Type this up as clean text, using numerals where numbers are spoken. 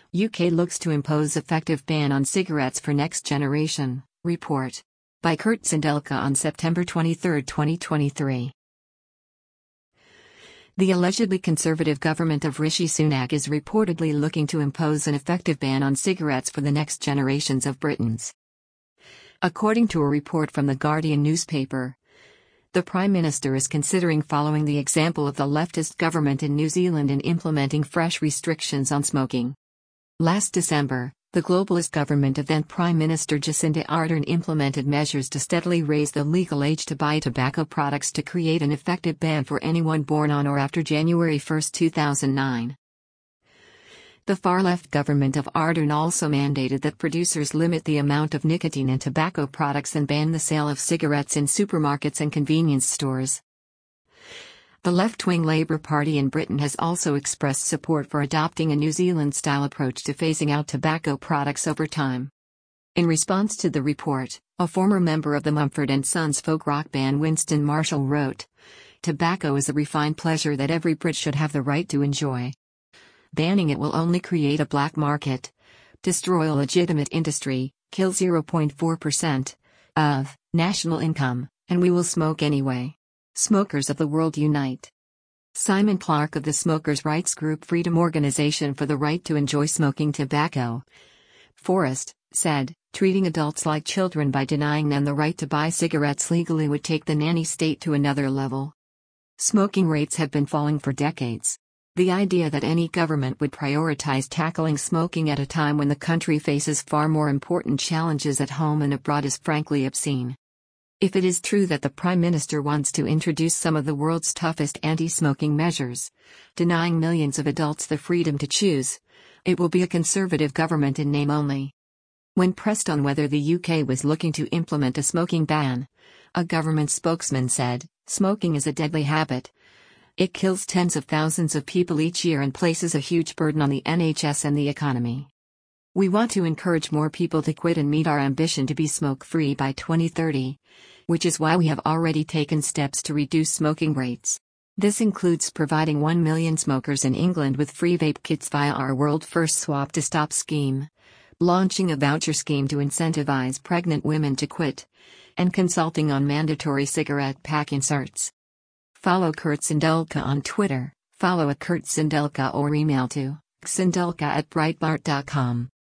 UK looks to impose effective ban on cigarettes for next generation, report. By Kurt Sindelka on September 23, 2023. The allegedly conservative government of Rishi Sunak is reportedly looking to impose an effective ban on cigarettes for the next generations of Britons. According to a report from the Guardian newspaper, the Prime Minister is considering following the example of the leftist government in New Zealand in implementing fresh restrictions on smoking. Last December, the globalist government of then Prime Minister Jacinda Ardern implemented measures to steadily raise the legal age to buy tobacco products to create an effective ban for anyone born on or after January 1, 2009. The far-left government of Ardern also mandated that producers limit the amount of nicotine in tobacco products and ban the sale of cigarettes in supermarkets and convenience stores. The left-wing Labour Party in Britain has also expressed support for adopting a New Zealand-style approach to phasing out tobacco products over time. In response to the report, a former member of the Mumford & Sons folk rock band Winston Marshall wrote, "Tobacco is a refined pleasure that every Brit should have the right to enjoy. Banning it will only create a black market, destroy a legitimate industry, kill 0.4% of national income, and we will smoke anyway. Smokers of the world unite." Simon Clarke of the smokers' rights group Freedom Organization for the Right to Enjoy Smoking Tobacco Forest said, "Treating adults like children by denying them the right to buy cigarettes legally would take the nanny state to another level." Smoking rates have been falling for decades. The idea that any government would prioritize tackling smoking at a time when the country faces far more important challenges at home and abroad is frankly obscene. If it is true that the Prime Minister wants to introduce some of the world's toughest anti-smoking measures, denying millions of adults the freedom to choose, it will be a conservative government in name only. When pressed on whether the UK was looking to implement a smoking ban, a government spokesman said, "Smoking is a deadly habit. It kills tens of thousands of people each year and places a huge burden on the NHS and the economy. We want to encourage more people to quit and meet our ambition to be smoke-free by 2030, which is why we have already taken steps to reduce smoking rates. This includes providing 1 million smokers in England with free vape kits via our World First Swap to Stop scheme, launching a voucher scheme to incentivize pregnant women to quit, and consulting on mandatory cigarette pack inserts." Follow Kurt Sindelka on Twitter, follow @KurtSindelka or email to sindelka@breitbart.com.